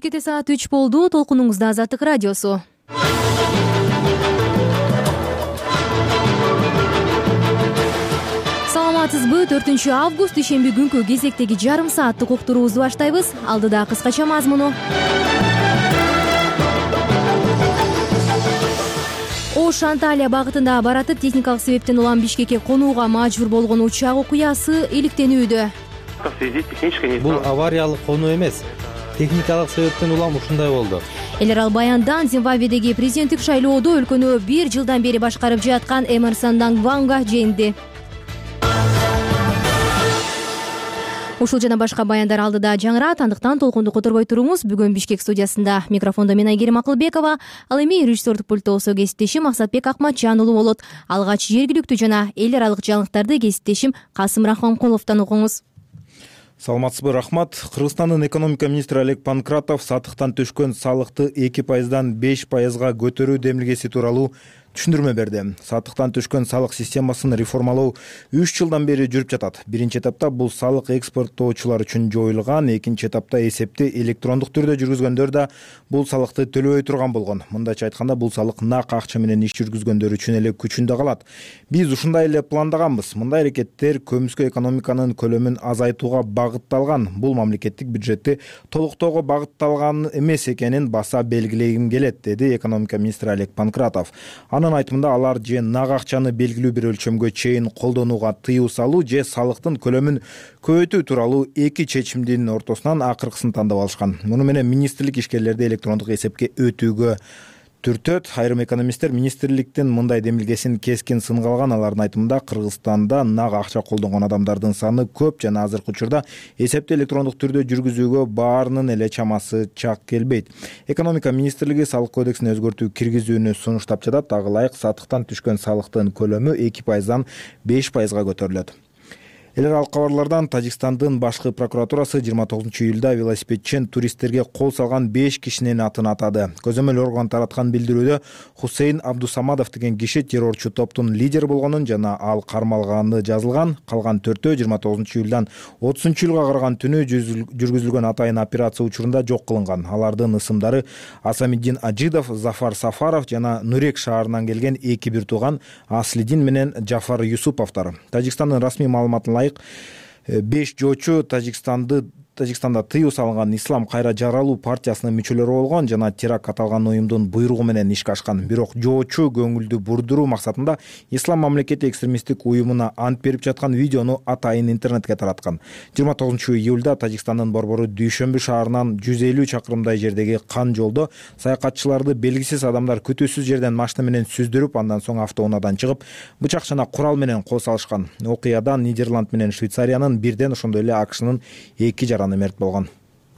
Кечкете саат 3 болду. Толкунуңузда Азаттык радиосу. Саламатсызбы? 4 август дүйшөмбү күнкү кезектеги жарым сааттык уктуруубузду баштайбыз. Алдыда кыскача мазмуну. Ош Анталия багытында баратып техникалык себептен улам Бишкекке конууга мажбур болгон учак окуясы иликтенүүдө. Бул авариялык конуу эмес. Техникалык себептен улам ушундай болду. Эл арал баяндан Зимбабведеги президенттик шайлоодо өлкөнү 1 жылдан бери башкарып жаткан Эмерсон Мнангагва жеңди. Ушул жана башка баяндар алдыда жаңырат, андыктан толкунду которбой туруңуз. Бүгүн Бишкек студиясында микрофондо мен Айгерим Акылбекова, ал эми режиссердук пульттосо кесиптешим Максатбек Акматжан уулу болот. Алгач жергиликтүү жана эл аралык жаңылыктарды кесиптешим Касым Рахманкуловдон угуңуз. Саламатсызбы, рахмат. Кыргызстандын экономика министри Олег Панкратов сатыктан түшкөн салыкты 2%дан 5%га көтөрүү демилгеси тууралуу түшүндүрмө берди. Сатыктан түшкөн салык системасын реформалоо 3 жылдан бери жүрүп жатат. Биринчи этапта бул салык экспорттоочулар үчүн жоюлган, экинчи этапта эсепти электрондук түрдө жүргүзгөндөр да бул салыкты төлөбөй турган болгон. Мындайча айтканда, бул салык нак акча менен иш жүргүзгөндөр үчүн эле күчүндө калат. Биз ушундай эле пландаганбыз. Мындай аракеттер көмүскө экономиканын көлөмүн азайтууга багытталган. Бул мамлекеттик бюджетти толуктоого багытталган эмес экенин баса белгилегим келет, деди экономика министри Олег Панкратов. Анын айтымында алар же нак акчаны белгилүү бир өлчөмгө чейин колдонууга тыюу салуу, же салыктын көлөмүн көбөйтүү тууралуу эки чечимдин ортосунан акыркысын тандап алышкан. Муну менен министрлик ишкерлерди электрондук эсепке өтүүгө түртөт. Айрым экономисттер министрликтин мындай демилгесин кескин сынга алган. Алардын айтымында Кыргызстанда нак акча колдонгон адамдардын саны көп жана азыркы учурда эсепти электрондук түрдө жүргүзүүгө баарынын эле чамасы чак келбейт. Экономика министрлиги салык кодексине өзгөртүү киргизүүнү сунуштап жатат. Ага ылайык сатыктан түшкөн салыктын көлөмү 2%дан 5%га көтөрүлөт. Эл аралык кабарлардан Тажикстандын башкы прокуратурасы 29-июлда велосипедчен туристтерге кол салган 5 кишинин атын атады. Көзөмөл орган тараткан билдирүүдө Хусейн Абдусамадов деген киши террорчу топтун лидери болгонун жана ал кармалганы жазылган. Калган 4-өө 29-июлдан 30-июлга караган түнү жүргүзүлгөн атайын операция учурунда жок кылынган. Алардын ысымдары Асамиддин Ажидов, Зафар Сафаров жана Нурек шаарынан келген 2 бир тууган Аслидин менен Жафар Юсуповдор. Тажикстандын расмий маалыматына 5 жоочу Тажикстанда тыюу салынган Ислам кайра жаралуу партиясынын мүчөлөрү болгон жана теракт аталган уюмдун буйругу менен ишке ашкан. Бирок жоочу көңүлдү бурдуруу максатында Ислам мамлекети экстремисттик уюмуна ант берип жаткан видеону атайын интернетке тараткан. 29-июлда Тажикстандын борбору Дүйшөмбү шаарынан 150 чакырымдай жердеги кан жолдо саякатчыларды белгисиз адамдар күтүүсүз жерден машина менен сүздүрүп, андан соң автоунаадан чыгып, бычак жана курал менен кол салышкан. Окуядан Нидерланд менен Швейцариянын, бирден ошондой эле АКШнын 2 жараны мерт болгон.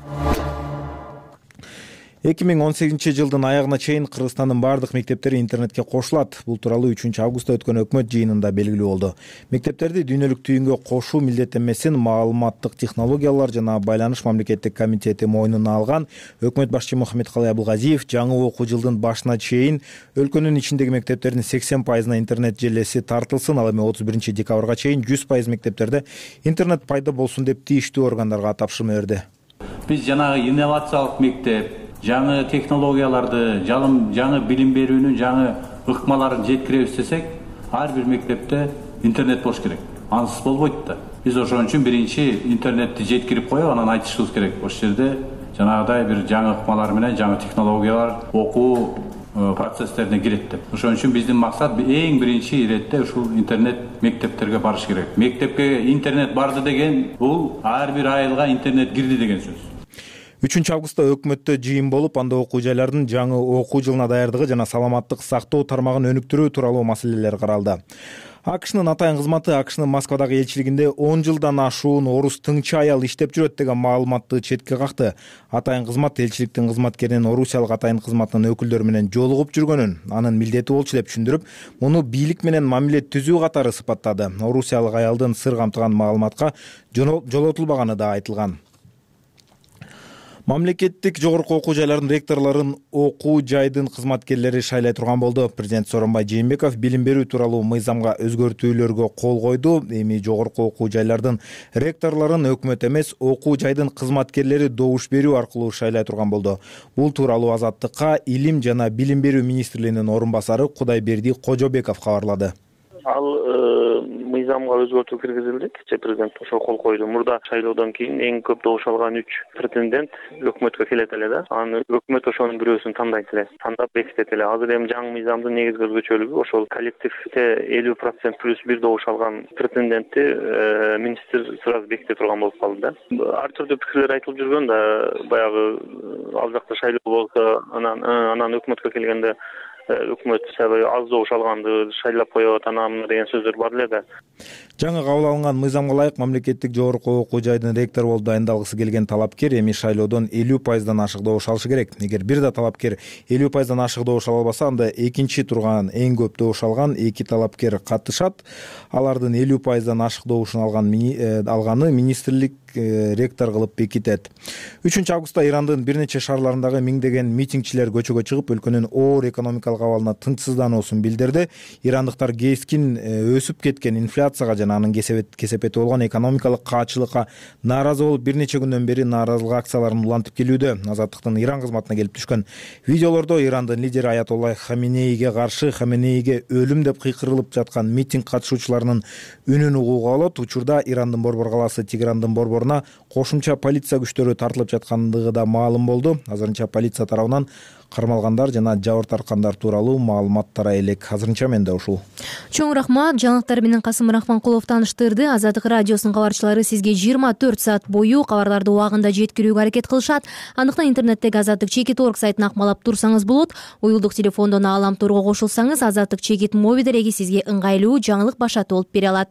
2018-жылдын аягына чейин Кыргызстандын бардык мектептери интернетке кошулат. Бул тууралуу 3-августта өткөн өкмөт жыйынында белгилүү болду. Мектептерди дүйнөлүк түйүнгө кошуу милдеттенмесин маалыматтык технологиялар жана байланыш мамлекеттик комитети мойнуна алган. Өкмөт башчы Мухаммедкалый Абылгазиев жаңы окуу жылдын башына чейин өлкөнүн ичиндеги мектептердин 80%на интернет желеси тартылсын, ал эми 31-декабрга чейин 100% мектептерде интернет пайда болсун деп тийиштүү органдарга тапшырма берди. Биз жанагы инновациялык мектеп, жаңы технологияларды, жаңы билим берүүнүн жаңы ыкмаларын жеткиребиз десек, ар бир мектепте интернет болуш керек. Ансыз болбойт да. Биз ошон үчүн биринчи интернетти жеткирип коюп, анан айтышыбыз керек. Ошол жерде жанагыдай бир жаңы ыкмалар менен жаңы технологиялар окуу процесстерине кирет деп. Ошон үчүн биздин максат эң биринчи иретте ушул интернет мектептерге барыш керек. Мектепке интернет барды деген бул ар бир айылга интернет кирди деген сөз. 3-августта өкмөттө жыйын болуп, анда окуу жайлардын жаңы окуу жылына даярдыгы жана саламаттык сактоо тармагын өнүктүрүү тууралуу маселелер каралды. АКШнын атайын кызматы АКШнын Москвадагы элчилигинде 10 жылдан ашуун орус тыңчы аял иштеп жүрөт деген маалыматты четке какты. Атайын кызмат элчиликтин кызматкеринин орусиялык атайын кызматынын өкүлдөрү менен жолугуп жүргөнүн, анын милдети болчу деп түшүндүрүп, муну бийлик менен мамиле түзүү катары сыпаттады. Орусиялык аялдын сыр камтыган маалыматка жолотулбаганы да айтылган. Мамлекеттик жогорку окуу жайлардын ректорлорун окуу жайдын кызматкерлери шайлай турган болду. Президент Сооронбай Жээнбеков билим берүү тууралуу мыйзамга өзгөртүүлөргө кол койду. Эми жогорку окуу жайлардын ректорлорун өкмөт эмес, окуу жайдын кызматкерлери добуш берүү аркылуу шайлай турган болду. Бул тууралуу Азаттыкка Илим жана Билим берүү министрлигинин орун басары Кудайберди Кожобеков кабарлады. Ал мыйзамга өзгөртүү киргизилди. Кечээ президент ошого кол койду. Мурда шайлоодон кийин эң көп добуш алган 3 претендент өкмөткө келет эле да. Аны өкмөт ошонун бирөөсүн тандайт эле, тандап бекитет эле. Азыр эми жаңы мыйзамдын негизги өзгөчөлүгү ошол коллективде 50% плюс 1 добуш алган претендентти министр сразу беките турган болуп калды да. Ар түрдүү пикирлер айтылып жүргөн да, баягы ал жакта шайлоо болсо анан өкмөткө келгенде өкмөт аз добуш алганды шайлап коет, анан деген сөздөр бар эле да. Жаңы кабыл алынган мыйзамга ылайык мамлекеттик жогорку окуу жайдын ректор болуп дайындалгысы келген талапкер эми шайлоодон 50% ашык добуш алышы керек. Эгер бир да талапкер 50% ашык добуш ала албаса, анда экинчи турган эң көп добуш алган 2 талапкер катышат. Алардын 50% ашык добушун алганы министрлик ректор кылып бекитет. 3-августта Ирандын бир нече шаарларындагы миңдеген митингчилер көчөгө чыгып, өлкөнүн оор экономикалык абалына тынчсыздануусун билдирди. Ирандыктар кескин өсүп кеткен инфляцияга жана анын кесепети болгон экономикалык каачылыкка нааразы болуп, бир нече күндөн бери нааразылык акцияларын улантып келүүдө. Азаттыктын Иран кызматына келип түшкөн видеолордо Ирандын лидери Аятолла Хаменейге каршы Хаменейге өлүм деп кыйкырылып жаткан митинг катышуучуларынын үнүн угууга болот. Учурда Ирандын борбор калаасы Тегерандын борборуна кошумча полиция күчтөрү тартылып жаткандыгы да маалым болду. Азырынча полиция тарабынан кармалгандар жана жабыр тарткандар тууралуу маалымат тарай элек. Азырынча менде ушул. Чоң рахмат. Жаңылыктар менен Касым Рахманкулов тааныштырды. Азаттык радиосунун кабарчылары сизге 24 саат бою кабарларды убагында жеткирүүгө аракет кылышат. Андыктан интернеттеги Азаттык чекит орг сайтын акмалап турсаңыз болот. Уюлдук телефондон Аалам турго кошулсаңыз, Азаттык чекит моби дереги сизге ыңгайлуу жаңылык башаты болуп бере алат.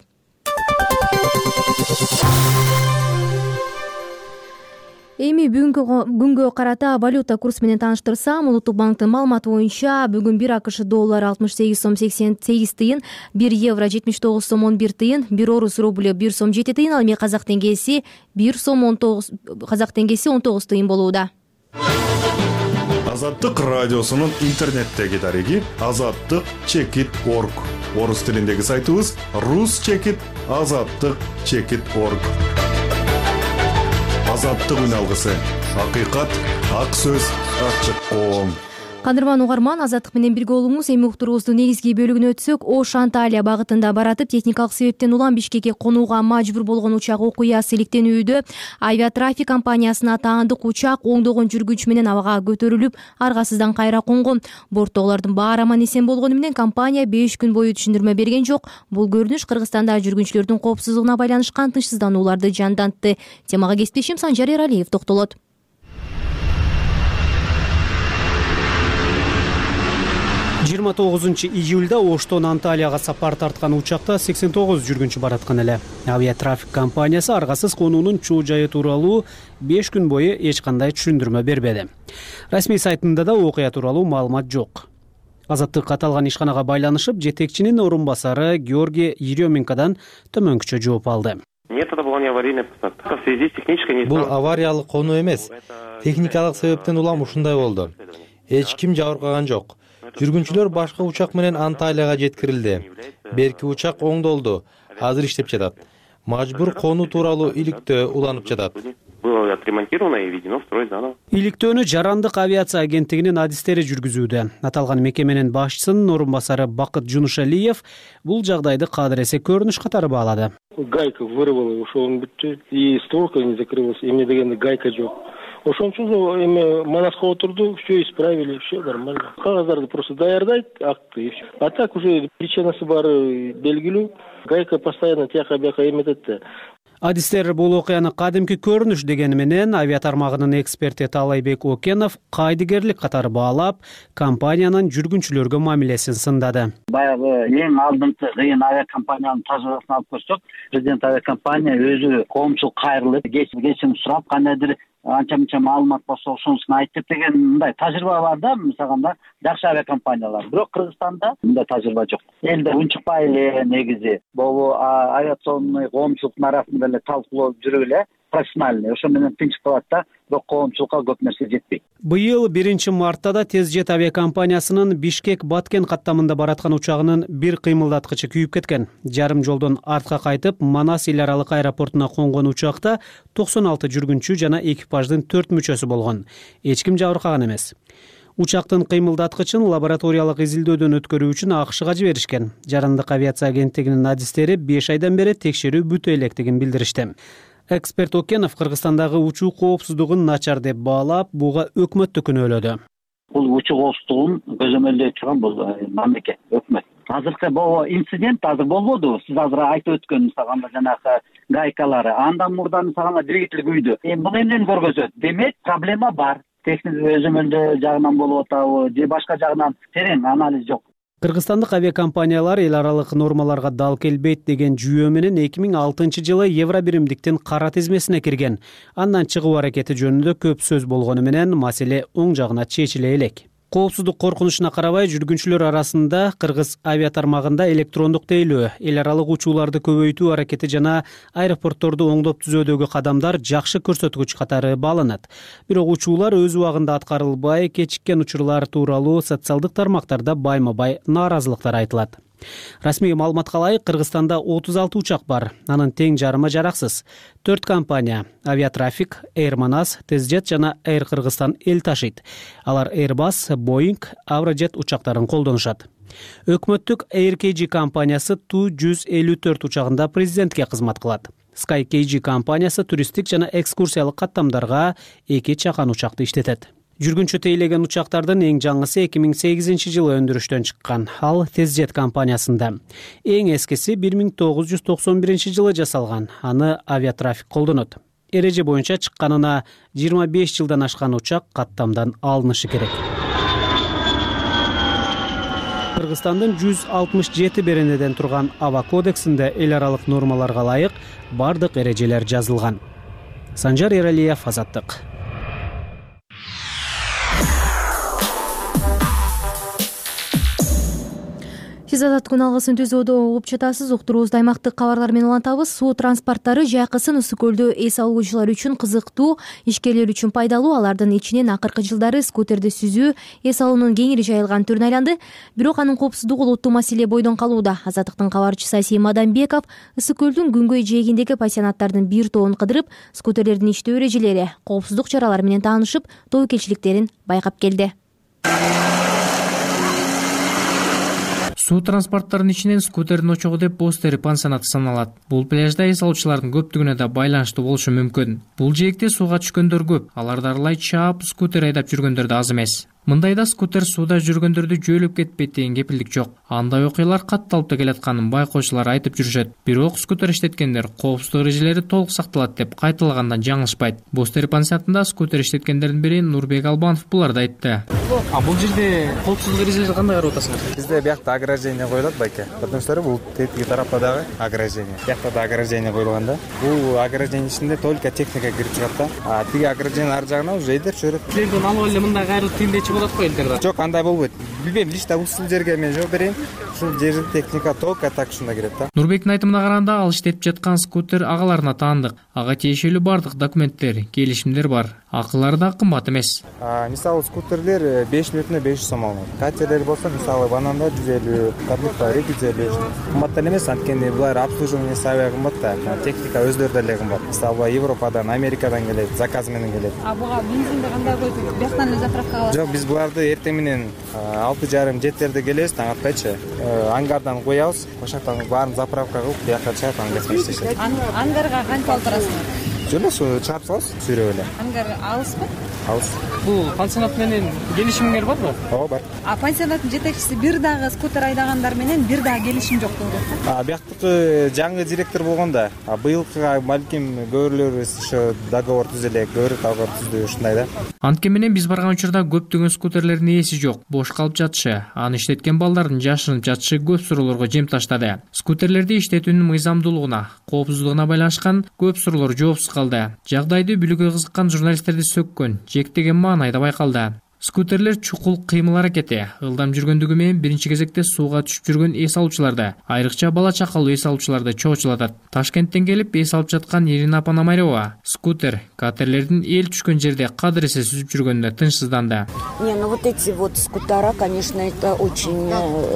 Эми бүгүнгө карата валюта курсу менен тааныштырсам, Улуттук банктын маалыматы боюнча бүгүн 1 АКШ доллары 68 сом 88 тыйын, 1 евро 79 сом 11 тыйын, 1 орус рублю 1 сом 7 тыйын, ал эми казак теңгеси 1 сом 19 тыйын болууда. Азаттык радиосунун интернеттеги дареги Азаттык чекит орг. Орус тилиндеги сайтыбыз Rus чекит Азаттык чекит орг. Азаттык үн алгысы. Акыйкат, ак сөз, ачык коом. Кадырман угарман, Азаттык менен бирге болуңуз. Эми уктуруубуздун негизги бөлүгүнө өтсөк, Ош Анталия багытында баратып техникалык себептен улам Бишкекке конууга мажбур болгон учак окуясы иликтенүүдө. Авиатрафик компаниясына таандык учак оңдогон жүргүнчү менен абага көтөрүлүп, аргасыздан кайра конгон. Борттогулардын баары аман эсен болгону менен компания 5 күн бою түшүндүрмө берген жок. Бул көрүнүш Кыргызстанда жүргүнчүлөрдүн коопсуздугуна байланышкан тынчсызданууларды жандантты. Темага кесиптешим Санжар Эралиев токтолот. 29 июлда Оштон Анталияга сапар тарткан учакта 89 жүргүнчү бараткан эле. Авиатрафик компаниясы аргасыз конуунун чоо жайы тууралуу 5 күн бою эч кандай түшүндүрмө бербеди. Расмий сайтында да окуя тууралуу маалымат жок. Азаттык каталган ишканага байланышып, жетекчинин орун басары Георгий Еременкадан төмөнкүчө жооп алды. Бул авариялык конуу эмес. Техникалык себептен улам ушундай болду. Эч ким жабыркаган жок. Жүргүнчүлөр башка учак менен Анталияга жеткирилди. Берки учак оңдолду. Азыр иштеп жатат. Мажбур конуу тууралуу иликтөө уланып жатат. Иликтөөнү Жарандык авиация агенттигинин адистери жүргүзүүдө. Аталган мекеменин башчысынын орун басары Бакыт Жунушалиев бул жагдайды кадыр эсе көрүнүш катары баалады. Гайка вырвала, ошол он бүттү, и створка не закрылась, эмне дегенде гайка жок. Ошон үчүн эми манаска отурду, все исправили, все нормально. Кагаздарды просто даярдайт, акты и все. А так уже причинасы баары белгилүү. Гайка постоянно тияка бияка эметет да. Адистер бул окуяны кадимки көрүнүш дегени менен авиатармагынын эксперти Талайбек Окенов кайдыгерлик катары баалап, компаниянын жүргүнчүлөргө мамилесин сындады. Баягы эң алдыңкы кыйын авиакомпаниянын тажрыйбасын алып көрсөк, президент авиакомпания өзү коомчулук кайрылып, кечим сурап, кандайдыр анча-мынча маалымат болсо ошонусун айтып деген мындай тажрыйба бар да, мисалга жакшы авиакомпаниялар. Бирок Кыргызстанда мындай тажрыйба жок. Элде унчукпай эле негизи. Бул авиационный коомчулуктун арасында эле талкуулоо жүрүп эле профессиональный, ошо менен тынчык калат да, бирок коомчулукка көп нерсе жетпейт. Быйыл 1-мартта Тез жет авиакомпаниясынын Бишкек-Баткен каттамында бараткан учагынын бир кыймылдаткычы күйүп кеткен. Жарым жолдон артка кайтып, Манас эл аралык аэропортуна конгон учакта 96 жүргүнчү жана экипаждын 4 мүчөсү болгон. Эч ким жабыркаган эмес. Учактын кыймылдаткычын лабораториялык изилдөөдөн өткөрүү үчүн АКШга жиберишкен. Жарандык авиация агенттигинин адистери 5 айдан бери текшерүү бүтө электигин билдиришти. Эксперт Окенов Кыргызстандагы учуу коопсуздугун начар деп баалап, буга өкмөттү күнөөлөдү. Бул учуу коопсуздугун көзөмөлдөй турган бул мамлекет, өкмөт. Азыркы бул инцидент азыр болбоду. Сиз азыр айтып өткөн мисалга жанагы гайкалары, андан мурда мисалга двигатель күйдү. Бул эмнени көргөзөт? Демек, проблема бар. Техник өзөмөлдөө жагынан болуп атабы, же башка жагынан терең анализ жок. Кыргызстандык авиакомпаниялар эл аралык нормаларга дал келбейт деген жүйөө менен 2006 жылы евро биримдиктин кара тизмесине кирген. Андан чыгуу аракети жөнүндө көп сөз болгону менен маселе оң жагына чечиле элек. Коопсуздук коркунучуна карабай, жүргүнчүлөр арасында Кыргыз авиатармагында электрондук тейлөө, эл аралык учууларды көбөйтүү аракети жана аэропортторду оңдоп түзөөдөгү кадамдар жакшы көрсөткүч катары бааланат. Бирок учуулар өз убагында аткарылбай, кечиккен учурлар тууралуу социалдык тармактарда байма-бай нааразылыктар айтылат. Расмий маалыматка ылайык, Кыргызстанда 36 учак бар. Анын тең жарымы жараксыз. 4 компания — Авиатрафик, Air Manas, Тез жет жана Air Кыргызстан эл ташыйт. Алар Airbus, Boeing, Avrojet учактарын колдонушат. Өкмөттүк Air KG компаниясы Ту-154 учагында президентке кызмат кылат. Sky KG компаниясы туристтик жана экскурсиялык каттамдарга 2 чакан учакты иштетет. Жүргүнчү тейлеген учактардын эң жаңысы 2008 жылы өндүрүштөн чыккан. Ал Тез жет компаниясында. Эң эскиси 1991 жылы жасалган. Аны Авиатрафик колдонот. Эреже боюнча чыкканына 25 жылдан ашкан учак каттамдан алынышы керек. Кыргызстандын 167 беренеден турган Аба кодексинде эл аралык нормаларга ылайык бардык эрежелер жазылган. Санжар Эралиев, Азаттык. Сиз Азаттык алгысын түзүүдө угуп жатасыз. Уктуруубузду аймактык кабарлар менен улантабыз. Суу транспорттары жайкысын ысык көлдө эс алуучулар үчүн кызыктуу, ишкерлер үчүн пайдалуу. Алардын ичинен акыркы жылдары скутерди сүзүү эс алуунун кеңири жайылган түрүнө айланды. Бирок анын коопсуздугу олуттуу маселе бойдон калууда. Азаттыктын кабарчысы Асим Адамбеков ысык көлдүн күнгөй жээгиндеги пансионаттардын бир тобун кыдырып, скутерлердин иштөө эрежелери, коопсуздук чаралары менен таанышып, тобокелчиликтерин байкап келди. Суу транспорттарынын ичинен скутердин очогу деп Бостери пансионаты саналат. Бул пляжда эс алуучулардын көптүгүнө да байланыштуу болушу мүмкүн. Бул жээкте сууга түшкөндөр көп, алар дарылай чаап скутер айдап жүргөндөр да аз эмес. Мындайда скутер сууда жүргөндөрдү жөөлөп кетпейт деген кепилдик жок. Андай окуялар катталып да келатканын байкоочулар айтып жүрүшөт. Бирок скутер иштеткендер коопсуздук эрежелери толук сакталат деп кайталагандан жаңылышпайт. Бостери пансионатында скутер иштеткендердин бири Нурбек Албанов буларды айтты. Бул жерде коопсуздук эрежелери кандай карап атасыңар? Бизде биякта ограждение коюлат байке. Потому что бул тетиги тарапта дагы ограждение. Биякта да ограждение коюлган да. Бул ограждение ичинде только техника кирип чыгат да. А тиги ограждение ар жагына уже эдер чөрөт. Силерден алып эле мындай кайрылып тиндечи болот го элдер? Жок, андай болбойт. Билбейм, лично ушул жерге мен жооп берейин. Ушул жерде техника только так ушунда кирет да. Нурбектин айтымына караганда, ал иштетип жаткан скутер агаларына таандык. Ага тиешелүү бардык документтер, келишимдер бар. Акылары да кымбат эмес. Мисалы скутерлер 5 мүнөтүнө 500 сом алынат. Катерлер болсо, мисалы бананда 150, каблукта 250. Кымбаттан эмес, анткени булар обслуживание сабай кымбат да. Техника өздөрү деле кымбат. Мисалы Европадан, Америкадан келет, заказ менен келет. Буга бензинди кандай коюп, бияктан эле заправкага алат? Жок, биз буларды эртең менен 6:30-7 келебиз, таң аткайчы. Ангардан коябыз, ошоктон баарын заправка кылып, бияка чыгып, аны иштешет. Ангарга канча алып турасыңар? Жөн эле чыгарып салабыз, сүйрөп эле. Ангар алыспы? Алыс. Бул пансионат менен келишимиңер барбы? Ооба, бар. Пансионаттын жетекчиси бир дагы скутер айдагандар менен бир дагы келишим жок деп. Бияктыкы жаңы директор болгондо, быйылкыга балким көбүрлөр ошо договор түзөлө, көбүрөөк договор түздү ушундай да. Антке менен биз барган учурда көптөгөн скутерлердин ээси жок, бош калып жатышы, аны иштеткен балдардын жашынып жатышы көп суроолорго жем таштады. Скутерлерди иштетүүнүн мыйзамдуулугуна, коопсуздугуна байланышкан көп суроолор жоопсуз калды. Жагдайды билүүгө кызыккан журналисттерди сөккөн, жектеген маанайда байкалды. Скутерлер чукул кыймыл аракети ылдам жүргөндүгү менен биринчи кезекте сууга түшүп жүргөн эс алуучуларды, айрыкча бала чакалуу эс алуучуларды чогултат. Ташкенттен келип эс алып жаткан Ирина Пономарева скутер катерлердин эл түшкөн жерде кадыресе сүзүп жүргөнүнө тынчсызданды. Вот эти вот скутера, конечно, это очень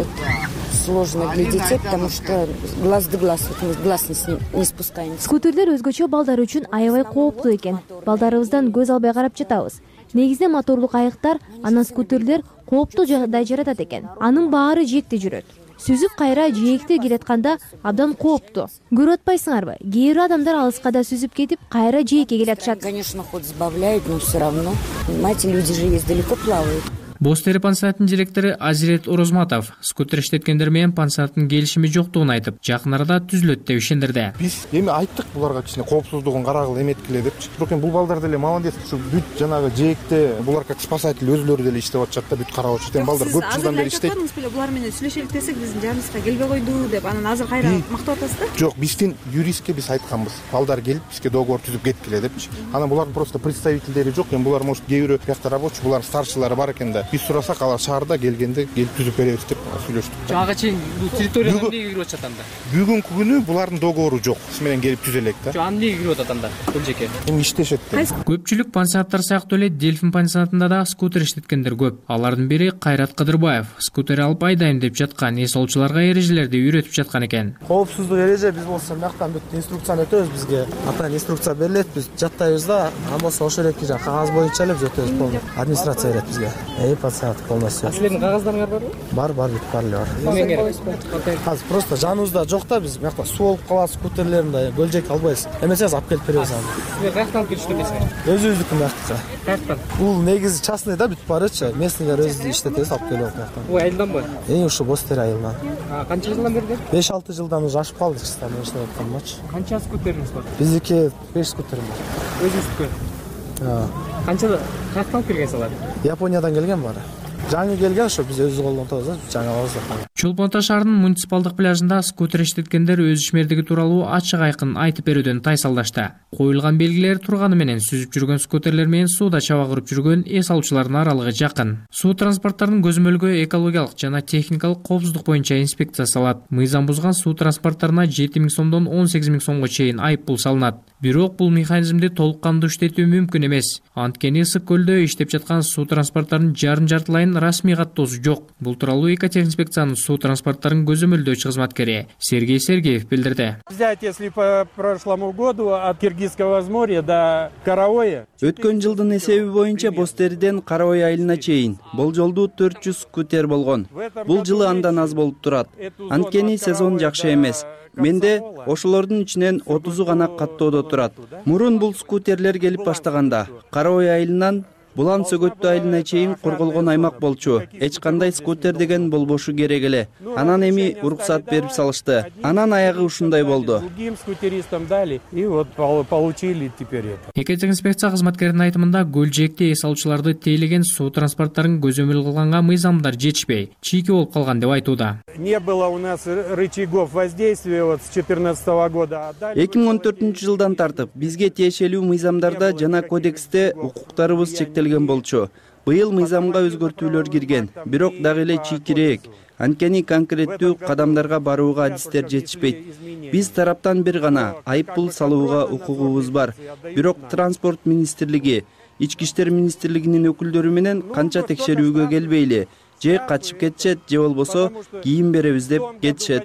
сложно для детей, потому что глаз да глаз, мы глаз не спускаем. Скутерлер өзгөчө балдар үчүн аябай кооптуу экен. Балдарыбыздан көз албай карап жатабыз. Негизинде моторлук айыктар, анан скутерлер кооптуу жагдай жаратат экен. Анын баары жээкте жүрөт. Сүзүп кайра жээкте келатканда абдан кооптуу. Көрүп атпайсыңарбы? Кээ бир адамдар алыска да сүзүп кетип, кайра жээкке келатышат. Конечно, ход сбавляет, но все равно. Понимаете, люди же есть далеко плавают. Бостери пансионатынын директору Азирет Орозматов скутер иштеткендер менен пансионаттын келишими жоктугун айтып, жакын арада түзүлөт деп ишендирди. Биз эми айттык буларга кичине коопсуздугун карагыла эметкиле депчи. Бирок эми бул балдар деле молодец, ушу бүт жанагы жээкте булар как спасатель өзүлөрү деле иштеп атышат да, бүт карап атышат. Эми балдар көп жылдан бери иштейт. Булар менен сүйлөшөлүк десек, биздин жаныбызга келбей койду деп, анан азыр кайра мактап атасыз да? Жок, биздин юристке биз айтканбыз. Балдар келип бизге договор түзүп кеткиле депчи. Анан булардын просто представительдери жок. Эми булар может кээ бирөө биякта рабочий, булардын старшылары бар экен да. Биз сурасак алар шаарда келгенде келип түзүп беребиз деп сүйлөштүк. Ага чейин бул территорияга эмнеге кирип атышат анда? Бүгүнкү күнү булардын договору жок. Биз менен келип түзө элек да. Аны эмнеге кирип атат анда? Бул жеке. Эми иштешет. Көпчүлүк пансионаттар сыяктуу эле Дельфин пансионатында да скутер иштеткендер көп. Алардын бири Кайрат Кыдырбаев скутер алып айдайм деп жаткан эс алуучуларга эрежелерди үйрөтүп жаткан экен. Коопсуздук эреже биз болсо мыяктан бүт инструкцияны өтөбүз бизге. Атан инструкция берилет, биз жаттайбыз да, ан болсо ошол эле кагаз боюнча эле өтөбүз. Полный администрация берет бизге. Пансионат полностью. Силердин кагаздарыңар барбы? Бар, бүт бар эле бар. Эмне керек? Азыр просто жаныбызда жок да, биз мыякта суу болуп калат, скутерлерин гөлжек албайбыз. Эмесеңиз алып келип беребиз аны. Силер каяктан алып келиштиресиңер? Өзүбүздүкү мыяктыкы. Каяктан? Бул негизи частный да, бүт барычы. Местныйлер өзү иштетебиз, алып келип мыяктан. Бул айылданбы? Ушу Бостери айылынан. Канча жылдан бери? 5-6 жылдан уже ашып калдык, чистан иштеп атканмачы. Канча скутериңиз бар? Биздики 5 скутерим бар. Өзүңүздүкү? Канча каяктан алып келгенсиз аларды? Япониядан келген баары. Жаңы келген ошо биз өзү колдонтобуз, жаңы алабыз. Чолпон Ата шаарынын муниципалдык пляжында скутер иштеткендер өз ишмердиги тууралуу ачык айкын айтып берүүдөн тайсалдашты. Коюлган белгилер турганы менен сүзүп жүргөн скутерлер менен сууда чаба кырып жүргөн эс алуучулардын аралыгы жакын. Суу транспорттарынын көзөмөлгө экологиялык жана техникалык коопсуздук боюнча инспекция салат. Мыйзам бузган суу транспорттарына 7 000 сомдон 18 000 сомго чейин айып пул салынат. Бирок бул механизмди толук кандуу иштетүү мүмкүн эмес. Анткени Ысык көлдө иштеп жаткан суу транспорттарынын жарым-жартылайын расмий каттоосу жок. Бул тууралуу Экотехинспекциянын суу транспорттарын көзөмөлдөөчү кызматкери Сергей Сергеев билдирди. Взять, если по прошлому году от Киргизского возморья до Караоя. Өткөн жылдын эсеби боюнча Бостериден Караой айылына чейин болжолдуу 400 скутер болгон. Бул жылы андан аз болуп турат. Анткени сезон жакшы эмес. Менде ошолордун ичинен 30 гана каттоодо турат. Мурун бул скутерлер келип баштаганда Караой айылынан Булан Сөгөттүү айылына чейин корголгон аймак болчу. Эч кандай скутер деген болбошу керек эле. Анан эми уруксат берип салышты. Анан аягы ушундай болду. Другим скутеристам дали, и вот получили теперь это. Экотехинспекция кызматкеринин айтымында көл жээкте эс алуучуларды тейлеген суу транспорттарын көзөмөл кылганга мыйзамдар жетишпей, чийки болуп калган деп айтууда. Не было у нас рычагов воздействия вот с 2014 года. 2014 жылдан тартып бизге тиешелүү мыйзамдарда жана кодексте укуктарыбыз чектелген болчу. Быйыл мыйзамга өзгөртүүлөр кирген, бирок дагы эле чийкирээк. Анткени конкреттүү кадамдарга барууга адистер жетишпейт. Биз тараптан бир гана айып пул салууга укугубуз бар. Бирок Транспорт министрлиги, Ички иштер министрлигинин өкүлдөрү менен канча текшерүүгө келбейли, же качып кетишет, же болбосо кийин беребиз деп кетишет.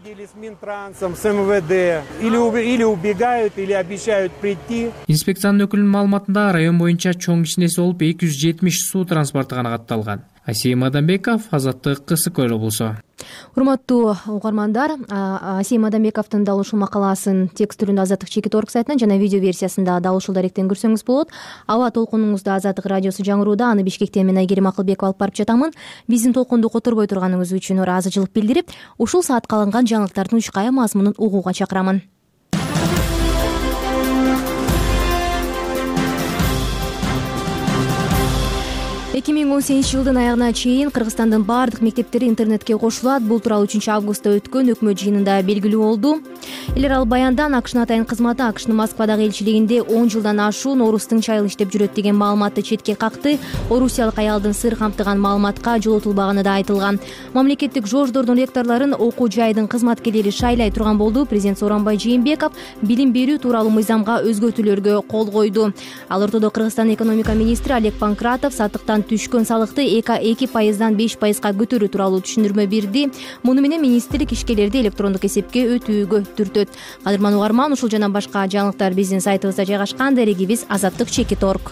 Или убегают, или обещают прийти. Инспекциянын өкүлүнүн маалыматында район боюнча чоң кичинеси болуп 270 суу транспорту гана катталган. Асия Мадамбеков, Азаттык, Ысык көл облусу. Урматтуу угармандар, Асия Мадамбековдун дал ушул макаласын текст түрүндө Азаттык чекит орг сайтынан жана видео версиясында дал ушул даректен көрсөңүз болот. Аба толкунуңузду Азаттык радиосу жаңырууда, аны Бишкектен мен Айгерим Акылбекова алып барып жатамын. Биздин толкунду которбой турганыңыз үчүн ыраазычылык билдирип, ушул саатка алынган жаңылыктардын учкая мазмунун угууга чакырамын. 2018 жылдын аягына чейин Кыргызстандын бардык мектептери интернетке кошулат. Бул тууралуу 3-августта өткөн өкмөт жыйынында белгилүү болду. Эл аралык баяндан АКШнын атайын кызматы АКШнын Москвадагы элчилигинде 10 жылдан ашуун орустун чайыл иштеп жүрөт деген маалыматты четке какты. Орусиялык аялдын сыр камтыган маалыматка жолотулбаганы да айтылган. Мамлекеттик жождордун ректорлорун окуу жайдын кызматкерлери шайлай турган болду. Президент Сооронбай Жээнбеков билим берүү тууралуу мыйзамга өзгөртүүлөргө кол койду. Ал ортодо Кыргызстандын экономика министри Олег Панкратов сатыктан түшкөн салыкты 2%дан 5%га көтөрүү тууралуу түшүндүрмө берди. Муну менен министрлик ишкерлерди электрондук эсепке өтүүгө түртөт. Кадырман угарман, ушул жана башка жаңылыктар биздин сайтыбызда жайгашкан. Дарегибиз azattik.org.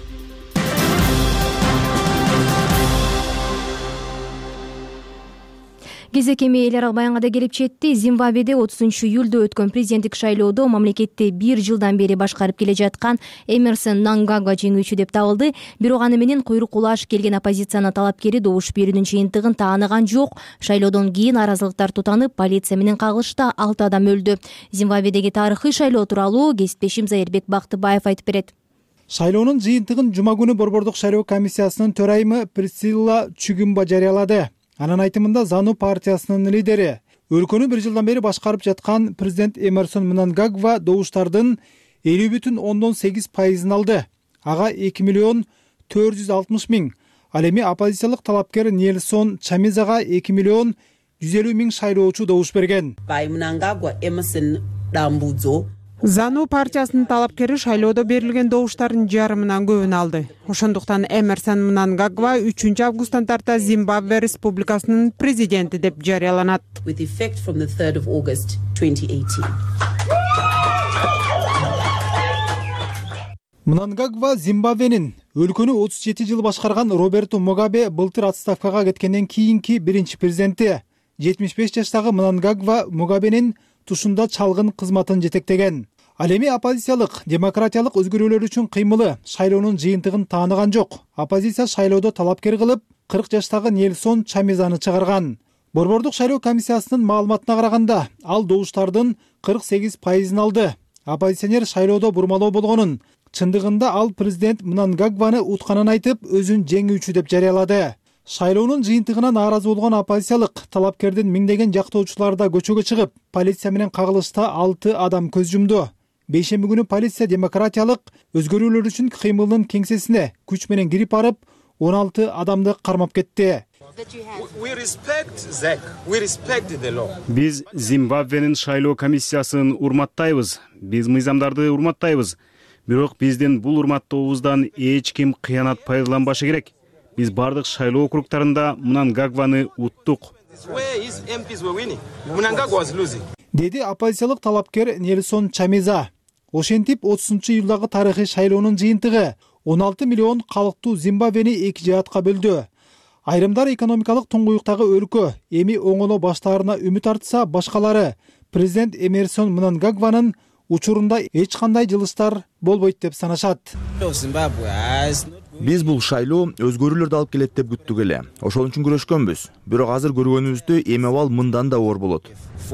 Кезек эми эл аралык баянга да келип жетти. Зимбабведе 30-июлда өткөн президенттик шайлоодо мамлекетти 1 жылдан бери башкарып келе жаткан Эмерсон Мнангагва жеңүүчү деп табылды. Бирок аны менен куйрук улаш келген оппозициянын талапкери добуш берүүнүн жыйынтыгын тааныган жок. Шайлоодон кийин аразылыктар тутанып, полиция менен кагылышта 6 адам өлдү. Зимбабведеги тарыхый шайлоо тууралуу кесиптешим Зайырбек Бактыбаев айтып берет. Шайлоонун жыйынтыгын жума күнү Борбордук шайлоо комиссиясынын төрайымы Присцилла Чүгүмба жарыялады. Анын айтымында Зану партиясынын лидери өлкөнү 1 жылдан бери башкарып жаткан президент Эмерсон Мнангагва добуштардын 50,8% алды. Ага 2,460,000. Ал эми оппозициялык талапкер Нельсон Чамизага 2,150,000 шайлоочу добуш берген. Зану партиясынын талапкери шайлоодо берилген добуштардын жарымынан көбүн алды. Ошондуктан Эмерсон Мнангагва 3-августтан тарта Зимбабве Республикасынын президенти деп жарыяланат. Мнангагва Зимбабвенин өлкөнү 37 жыл башкарган Роберту Мугабе былтыр отставкага кеткенден кийинки биринчи президенти. 75 жаштагы Мнангагва Мугабенин тушунда чалгын кызматын жетектеген. Ал эми оппозициялык демократиялык өзгөрүүлөр үчүн кыймылы шайлоонун жыйынтыгын тааныган жок. Оппозиция шайлоодо талапкер кылып 40 жаштагы Нельсон Чамизаны чыгарган. Борбордук шайлоо комиссиясынын маалыматына караганда, ал добуштардын 48%ын алды. Оппозиционер шайлоодо бурмалоо болгонун, чындыгында ал президент Мнангагваны утканын айтып, өзүн жеңүүчү деп жарыялады. Шайлоонун жыйынтыгына нааразы болгон оппозициялык талапкердин миңдеген жактоочулары да көчөгө чыгып, полиция менен кагылышта 6 адам көз жумду. Бейшемби күнү полиция демократиялык өзгөрүүлөр үчүн кыймылдын кеңсесине күч менен кирип барып, 16 адамды кармап кетти. Биз Зимбабвенин шайлоо комиссиясын урматтайбыз. Биз мыйзамдарды урматтайбыз. Бирок биздин бул урматтообуздан эч ким кыянат пайдаланбашы керек. Биз бардык шайлоо округтарында Мнангагваны уттук. Деди оппозициялык талапкер Нельсон Чамиза. Ошентип 30-июлдагы тарыхый шайлоонун жыйынтыгы 16 миллион калктуу Зимбабвени 2 жаатка бөлдү. Айрымдар экономикалык туңгуюктагы өлкө эми оңоло баштаарына үмүт артса, башкалары президент Эмерсон Мнангагванын учурунда эч кандай жылыштар болбойт деп санашат. Биз бул шайлоо өзгөрүүлөрдү алып келет деп күттүк эле. Ошол үчүн күрөшкөнбүз. Бирок азыр көргөнүбүздү эми абал мындан да оор болот.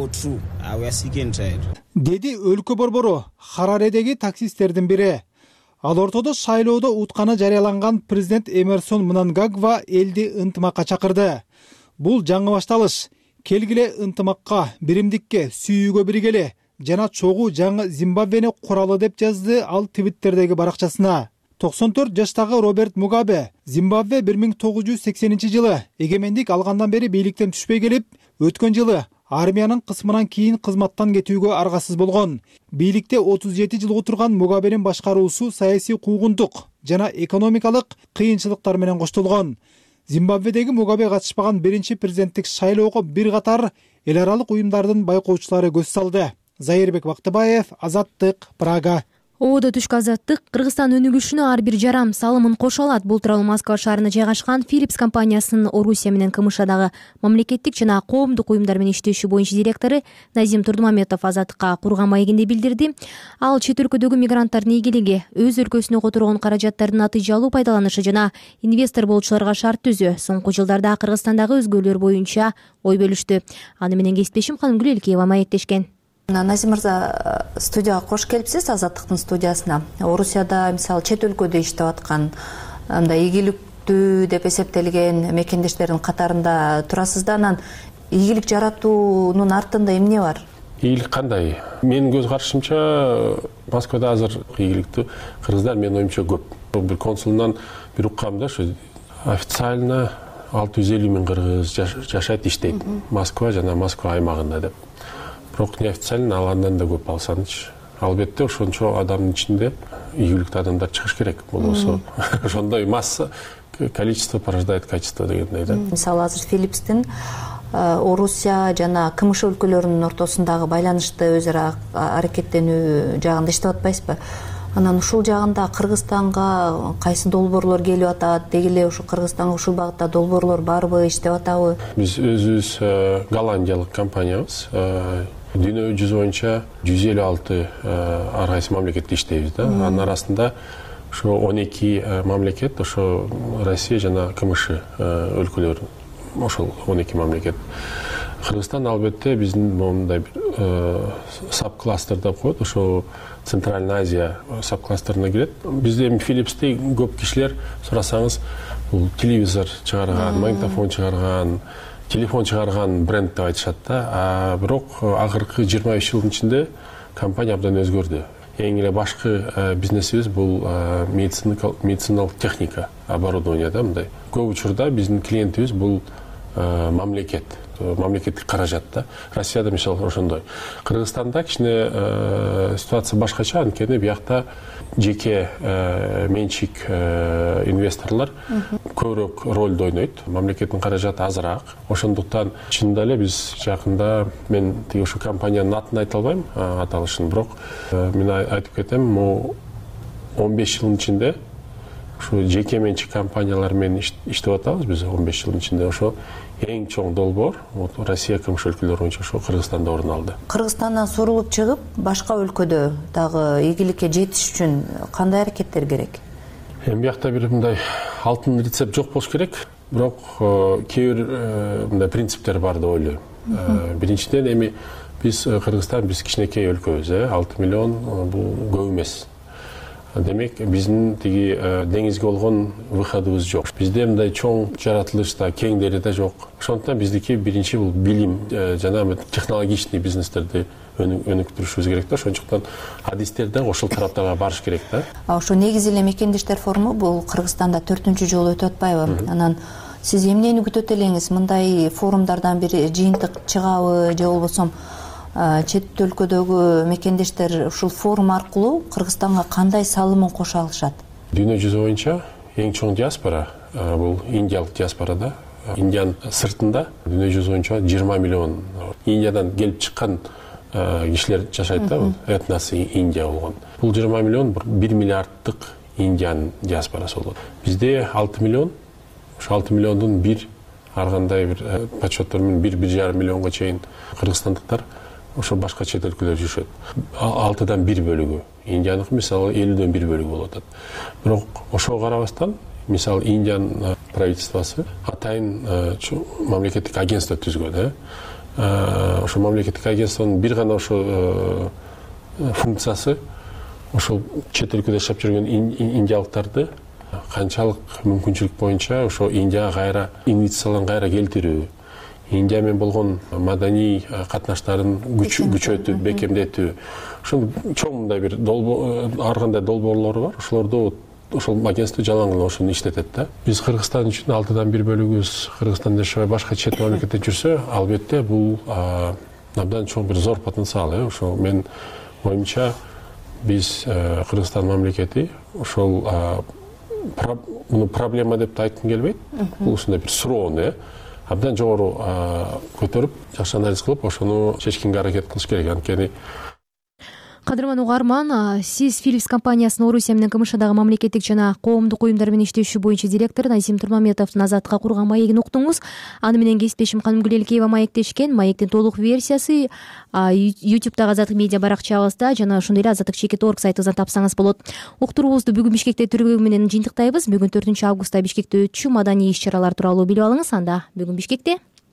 Деди өлкө борбору Хараредеги таксисттердин бири. Ал ортодо шайлоодо утканы жарыяланган президент Эмерсон Мнангагва элди ынтымакка чакырды. Бул жаңы башталыш. Келгиле ынтымакка, биримдикке, сүйүүгө биргеле жана чогуу жаңы Зимбабвени куралы деп жазды ал Твиттердеги баракчасына. 94 жаштагы Роберт Мугабе Зимбабве 1980-жылы эгемендик алгандан бери бийликтен түшпөй келип, өткөн жылы армиянын кысмынан кийин кызматтан кетүүгө аргасыз болгон. Бийликте 37 жыл отурган Мугабенин башкаруусу саясий куугунтук жана экономикалык кыйынчылыктар менен коштолгон. Зимбабведеги Мугабе катышпаган биринчи президенттик шайлоого бир катар эл аралык уюмдардын байкоочулары көз салды. Зайырбек Бактыбаев, Азаттык, Прага. Оодо түшкү Азаттык Кыргызстан өнүгүшүнө ар бир жарам салымын кошо алат. Бул тууралуу Москва шаарында жайгашкан Philips компаниясынын Орусия менен КМШдагы мамлекеттик жана коомдук уюмдар менен иштешүү боюнча директору Назим Турдумаметов Азаттыкка курган маегинде билдирди. Ал чет өлкөдөгү мигранттардын ийгилиги, өз өлкөсүнө которгон каражаттардын натыйжалуу пайдаланышы жана инвестор болуучуларга шарт түзүү, соңку жылдарда Кыргызстандагы өзгөрүүлөр боюнча ой бөлүштү. Аны менен кесиптешим Канымгүл Элкеева маектешкен. Назим мырза, студияга кош келипсиз, Азаттыктын студиясына. Орусияда мисалы чет өлкөдө иштеп аткан, андай ийгилик ийгиликтүү деп эсептелген мекендештердин катарында турасыз да. Анан ийгилик жаратуунун артында эмне бар? Ийгилик кандай? Менин көз карашымча Москвада азыр ийгиликтүү кыргыздар менин оюмча көп. Бир консулунан бир уккам да, ошо официально 650 миң кыргыз жашайт, иштейт Москва жана Москва аймагында деп. Бирок неофициально алгандан да көп алсанычы. Албетте ошончо адамдын ичинде ийгиликтүү адамдар чыгыш керек. Болбосо ошондой масса, количество порождает качество дегендей да. Мисалы азыр Филипстин Орусия жана КМШ өлкөлөрүнүн ортосундагы байланышты өз ара аракеттенүү жагында иштеп атпайсызбы? Анан ушул жагында Кыргызстанга кайсы долбоорлор келип атат? Деги эле ушу Кыргызстанга ушул багытта долбоорлор барбы, иштеп атабы? Биз өзүбүз голландиялык компаниябыз. Дүйнө жүзү боюнча 156 ар кайсы мамлекетте иштейбиз да. Анын арасында ошо 12 мамлекет, ошо Россия жана КМШ өлкөлөрү. Ошол 12 мамлекет. Кыргызстан албетте биздин мондай саб-кластер деп коет, ошо Центральная Азия саб-кластерине кирет. Бизде эми Philips'те көп кишилер сурасаңыз, бул телевизор чыгарган, магнитофон чыгарган, телефон чыгарган бренд деп айтышат да. Бирок акыркы 25 жылдын ичинде компания абдан өзгөрдү. Эң эле башкы бизнесибиз бул медициналык техника, оборудование да, мындай. Көп учурда биздин клиентибиз бул мамлекет, мамлекеттик каражат да. Россияда мисалы ошондой. Кыргызстанда кичине ситуация башкача, анткени биякта жеке менчик инвесторлор көбүрөөк ролду ойнойт. Мамлекеттин каражаты азыраак. Ошондуктан чынында эле биз жакында, мен тиги ушу компаниянын атын айта албайм, аталышын, бирок мен айтып кетем, 15 жылдын ичинде ушу жеке менчик компаниялар менен иштеп атабыз биз 15 жылдын ичинде. Ошо эң чоң долбоор Россия КМШ өлкөлөрү боюнча ошо Кыргызстанда орун алды. Кыргызстандан сурулуп чыгып, башка өлкөдө дагы ийгиликке жетиш үчүн кандай аракеттер керек? Эми биякта бир мындай алтын рецепт жок болуш керек, бирок кээ бир мындай принциптер бар деп ойлойм. Биринчиден эми биз Кыргызстан, биз кичинекей өлкөбүз, 6 миллион бул көп эмес. Демек, биздин тиги деңизге болгон выходубуз жок. Бизде мындай чоң жаратылышта, кең дарыяда жок. Ошондуктан биздики биринчи бул билим жана технологичный бизнестерди өнүктүрүшүбүз керек да. Ошондуктан адистерде ошол тараптарга барыш керек да. Ошо негизи эле мекендештер форуму бул Кыргызстанда 4-үнчү жолу өтүп атпайбы? Анан сиз эмнени күтөт элеңиз? Мындай форумдардан бир жыйынтык чыгабы же болбосо чет өлкөдөгү мекендештер ушул форум аркылуу Кыргызстанга кандай салымын кошо алышат? Дүйнө жүзү боюнча эң чоң диаспора бул индиялык диаспора да. Индиянын сыртында дүйнө жүзү боюнча 20 миллион Индиядан келип чыккан кишилер жашайт да, этносы Индия болгон. Бул 20 миллион 1 миллиарддык Индиянын диаспорасы болот. Бизде 6 миллион, ошо 6 миллиондун бир ар кандай бир подсчеттор менен 1,5 миллионго чейин кыргызстандыктар ошо башка чет өлкөлөрдө жүрүшөт. 6дан 1 бөлүгү Индияныкы мисалы 50дөн 1 бөлүгү болуп атат. Бирок ошого карабастан, мисалы Индиянын правительствосу атайын мамлекеттик агентство түзгөн. Ошо мамлекеттик агентствонун бир гана ошо функциясы ошол чет өлкөдө жашап жүргөн индиялыктарды канчалык мүмкүнчүлүк боюнча ошо Индияга кайра инвестицияларын кайра келтирүү, Индия менен болгон маданий катнаштарын күчөтүү, бекемдетүү. Ошол чоң мындай бир ар кандай долбоорлору бар. Ошолорду ошол агентство жалаң гана ошону иштетет да. Биз Кыргызстан үчүн 6дан 1 бөлүгүбүз Кыргызстанда жашабай башка чет мамлекетте жүрсө, албетте бул абдан чоң бир зор потенциал. Ошол мен оюмча биз Кыргызстан мамлекети ошол муну проблема деп айткым келбейт. Бул ушундай бир суроону абдан жогору көтөрүп, жакшы анализ кылып, ошону чечкенге аракет кылыш керек. Анткени Кадырман угарман, сиз Philips компаниясынын Орусия менен КМШдагы мамлекеттик жана коомдук уюмдар менен иштешүү боюнча директор Назим Турмаметовдун Азатка курган маегин уктуңуз. Аны менен кесиптешим Каным Гүлелкеева маектешкен. Маектин толук версиясы YouTube'дагы Азаттык медиа баракчабызда жана ошондой эле azattik.org сайтыбыздан тапсаңыз болот. Уктуруубузду бүгүн Бишкекте өтүрүү менен жыйынтыктайбыз. Бүгүн 4-августта Бишкекте өтчү маданий иш-чаралар тууралуу билип алыңыз. Анда бүгүн Бишкекте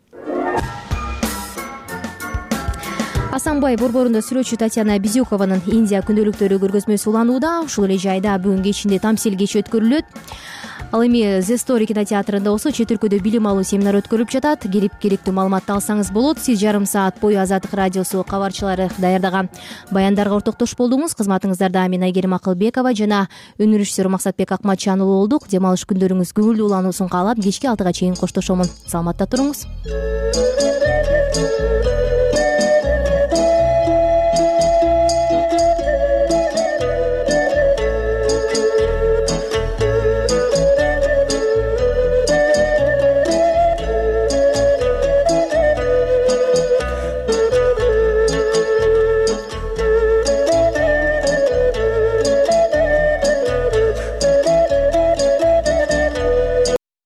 Асанбай борборунда сүрөтчү Татьяна Безюкованын Индия күндөлүктөрү көргөзмөсү уланууда. Ушул эле жайда бүгүн кечинде тамсил кечи өткөрүлөт. Ал эми The Story кинотеатрында болсо чет өлкөдө билим алуу семинар өткөрүлүп жатат. Келип керектүү маалыматты алсаңыз болот. Сиз жарым саат бою Азаттык радиосу кабарчылары даярдаган баяндарга ортоктош болдуңуз. Кызматыңыздарда мен Айгерим Акылбекова жана өнөр режиссеру Максатбек Акматжан уулу болдук. Дем алыш күндөрүңүз көңүлдүү улануусун каалап, кечки 6-га чейин коштошомун. Саламатта туруңуз.